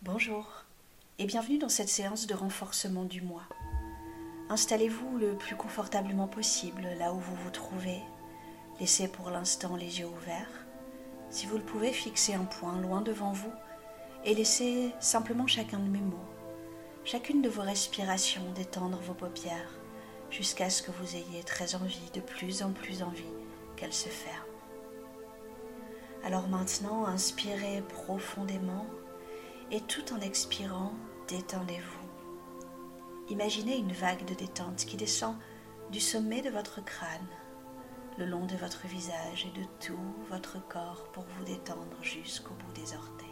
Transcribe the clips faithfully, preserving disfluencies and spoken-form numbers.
Bonjour et bienvenue dans cette séance de renforcement du moi. Installez-vous le plus confortablement possible là où vous vous trouvez. Laissez pour l'instant les yeux ouverts. Si vous le pouvez, fixez un point loin devant vous et laissez simplement chacun de mes mots, chacune de vos respirations détendre vos paupières jusqu'à ce que vous ayez très envie, de plus en plus envie qu'elles se ferment. Alors maintenant, inspirez profondément et tout en expirant, détendez-vous. Imaginez une vague de détente qui descend du sommet de votre crâne, le long de votre visage et de tout votre corps pour vous détendre jusqu'au bout des orteils.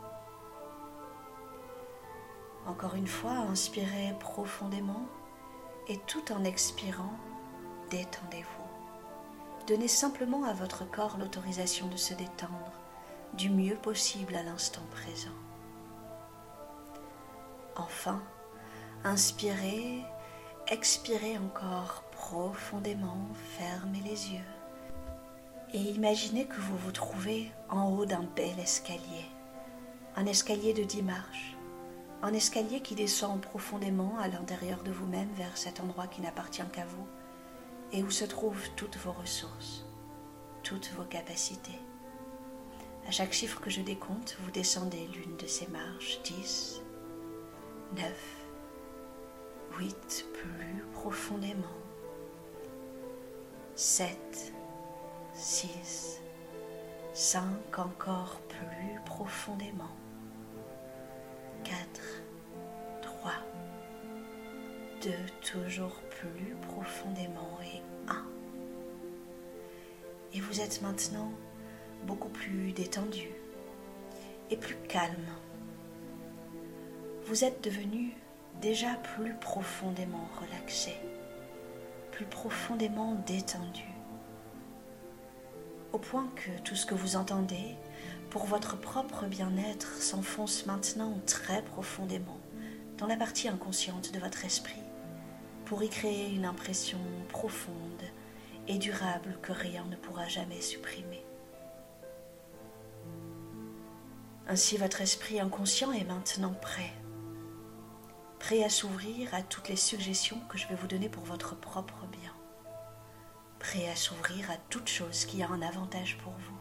Encore une fois, inspirez profondément et tout en expirant, détendez-vous. Donnez simplement à votre corps l'autorisation de se détendre du mieux possible à l'instant présent. Enfin, inspirez, expirez encore profondément, fermez les yeux et imaginez que vous vous trouvez en haut d'un bel escalier, un escalier de dix marches, un escalier qui descend profondément à l'intérieur de vous-même vers cet endroit qui n'appartient qu'à vous et où se trouvent toutes vos ressources, toutes vos capacités. À chaque chiffre que je décompte, vous descendez l'une de ces marches, dix, neuf, huit, plus profondément, sept, six, cinq, encore plus profondément, quatre, trois, deux, toujours plus profondément et un. Et vous êtes maintenant beaucoup plus détendu et plus calme. Vous êtes devenu déjà plus profondément relaxé, plus profondément détendu, au point que tout ce que vous entendez pour votre propre bien-être s'enfonce maintenant très profondément dans la partie inconsciente de votre esprit pour y créer une impression profonde et durable que rien ne pourra jamais supprimer. Ainsi, votre esprit inconscient est maintenant prêt prêt à s'ouvrir à toutes les suggestions que je vais vous donner pour votre propre bien, prêt à s'ouvrir à toute chose qui a un avantage pour vous.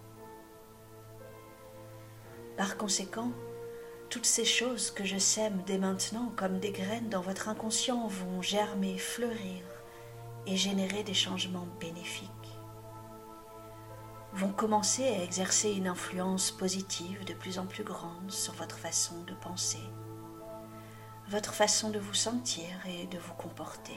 Par conséquent, toutes ces choses que je sème dès maintenant comme des graines dans votre inconscient vont germer, fleurir et générer des changements bénéfiques, vont commencer à exercer une influence positive de plus en plus grande sur votre façon de penser, votre façon de vous sentir et de vous comporter.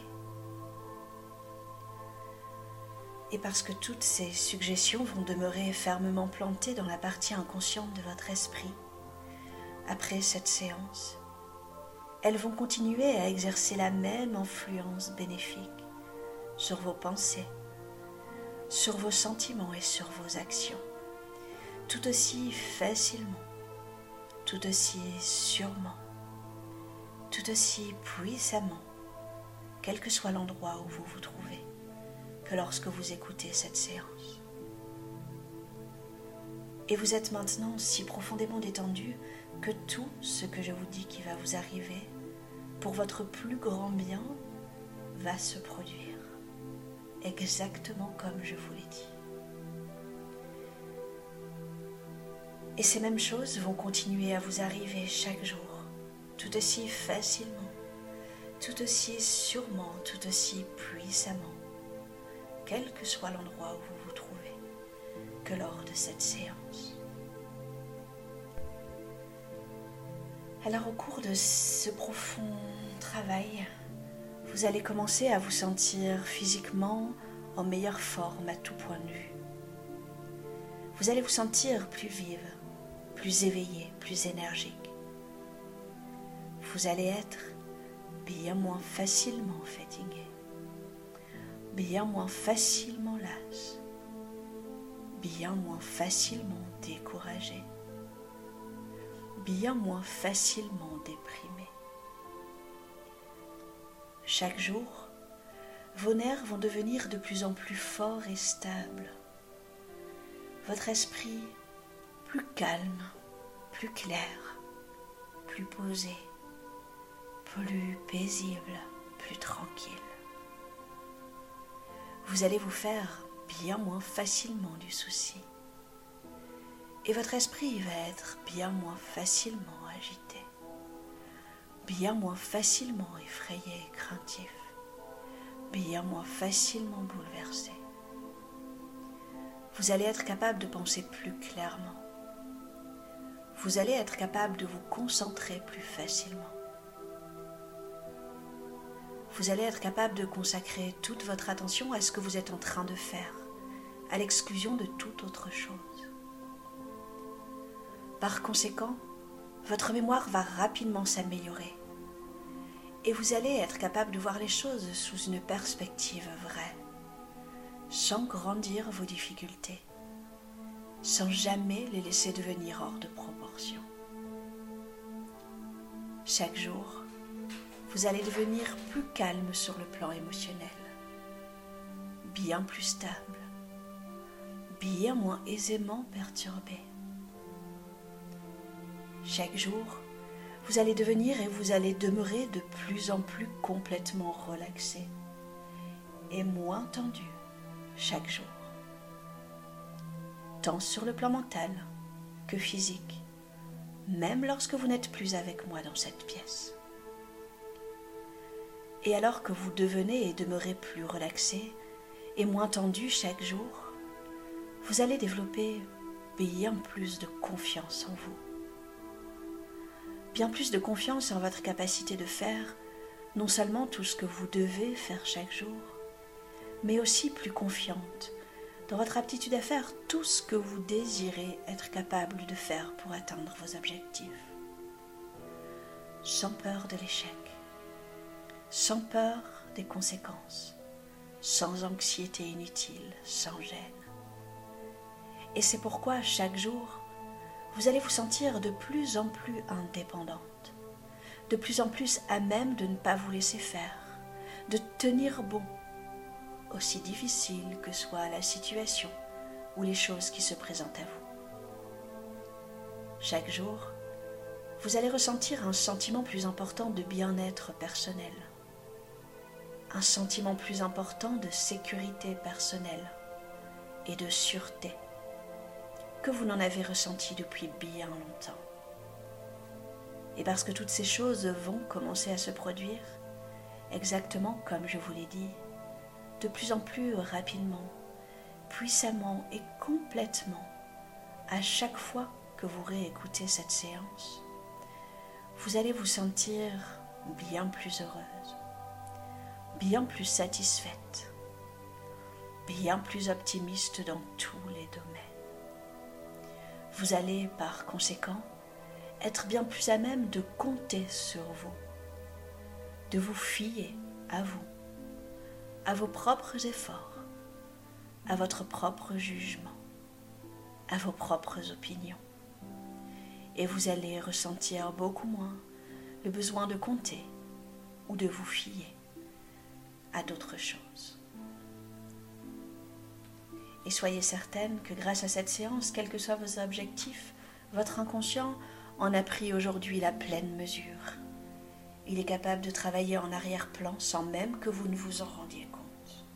Et parce que toutes ces suggestions vont demeurer fermement plantées dans la partie inconsciente de votre esprit, après cette séance, elles vont continuer à exercer la même influence bénéfique sur vos pensées, sur vos sentiments et sur vos actions, tout aussi facilement, tout aussi sûrement, tout aussi puissamment, quel que soit l'endroit où vous vous trouvez, que lorsque vous écoutez cette séance. Et vous êtes maintenant si profondément détendu que tout ce que je vous dis qui va vous arriver, pour votre plus grand bien, va se produire, exactement comme je vous l'ai dit. Et ces mêmes choses vont continuer à vous arriver chaque jour, tout aussi facilement, tout aussi sûrement, tout aussi puissamment, quel que soit l'endroit où vous vous trouvez, que lors de cette séance. Alors au cours de ce profond travail, vous allez commencer à vous sentir physiquement en meilleure forme à tout point de vue. Vous allez vous sentir plus vive, plus éveillée, plus énergique. Vous allez être bien moins facilement fatigué, bien moins facilement lasse, bien moins facilement découragé, bien moins facilement déprimé. Chaque jour, vos nerfs vont devenir de plus en plus forts et stables. Votre esprit plus calme, plus clair, plus posé, plus paisible, plus tranquille. Vous allez vous faire bien moins facilement du souci. Et votre esprit va être bien moins facilement agité, bien moins facilement effrayé et craintif, bien moins facilement bouleversé. Vous allez être capable de penser plus clairement. Vous allez être capable de vous concentrer plus facilement. Vous allez être capable de consacrer toute votre attention à ce que vous êtes en train de faire, à l'exclusion de toute autre chose. Par conséquent, votre mémoire va rapidement s'améliorer et vous allez être capable de voir les choses sous une perspective vraie, sans grandir vos difficultés, sans jamais les laisser devenir hors de proportion. Chaque jour, vous allez devenir plus calme sur le plan émotionnel, bien plus stable, bien moins aisément perturbé. Chaque jour, vous allez devenir et vous allez demeurer de plus en plus complètement relaxé et moins tendu chaque jour, tant sur le plan mental que physique, même lorsque vous n'êtes plus avec moi dans cette pièce. Et alors que vous devenez et demeurez plus relaxé et moins tendu chaque jour, vous allez développer bien plus de confiance en vous. Bien plus de confiance en votre capacité de faire non seulement tout ce que vous devez faire chaque jour, mais aussi plus confiante dans votre aptitude à faire tout ce que vous désirez être capable de faire pour atteindre vos objectifs. Sans peur de l'échec, sans peur des conséquences, sans anxiété inutile, sans gêne. Et c'est pourquoi chaque jour, vous allez vous sentir de plus en plus indépendante, de plus en plus à même de ne pas vous laisser faire, de tenir bon, aussi difficile que soit la situation ou les choses qui se présentent à vous. Chaque jour, vous allez ressentir un sentiment plus important de bien-être personnel, un sentiment plus important de sécurité personnelle et de sûreté, que vous n'en avez ressenti depuis bien longtemps. Et parce que toutes ces choses vont commencer à se produire, exactement comme je vous l'ai dit, de plus en plus rapidement, puissamment et complètement, à chaque fois que vous réécoutez cette séance, vous allez vous sentir bien plus heureuse, bien plus satisfaite, bien plus optimiste dans tous les domaines. Vous allez, par conséquent, être bien plus à même de compter sur vous, de vous fier à vous, à vos propres efforts, à votre propre jugement, à vos propres opinions. Et vous allez ressentir beaucoup moins le besoin de compter ou de vous fier à d'autres choses. Et soyez certaine que grâce à cette séance, quels que soient vos objectifs, votre inconscient en a pris aujourd'hui la pleine mesure. Il est capable de travailler en arrière-plan sans même que vous ne vous en rendiez compte.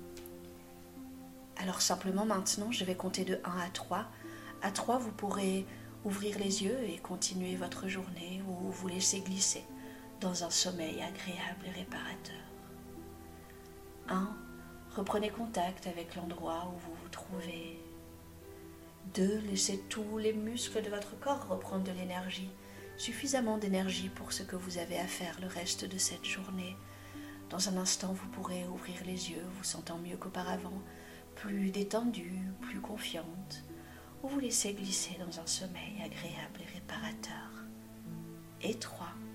Alors simplement maintenant, je vais compter de un à trois. À trois, vous pourrez ouvrir les yeux et continuer votre journée ou vous laisser glisser dans un sommeil agréable et réparateur. un. Reprenez contact avec l'endroit où vous vous trouvez. deux. Laissez tous les muscles de votre corps reprendre de l'énergie, suffisamment d'énergie pour ce que vous avez à faire le reste de cette journée. Dans un instant, vous pourrez ouvrir les yeux, vous sentant mieux qu'auparavant, plus détendue, plus confiante, ou vous laissez glisser dans un sommeil agréable et réparateur. Et trois.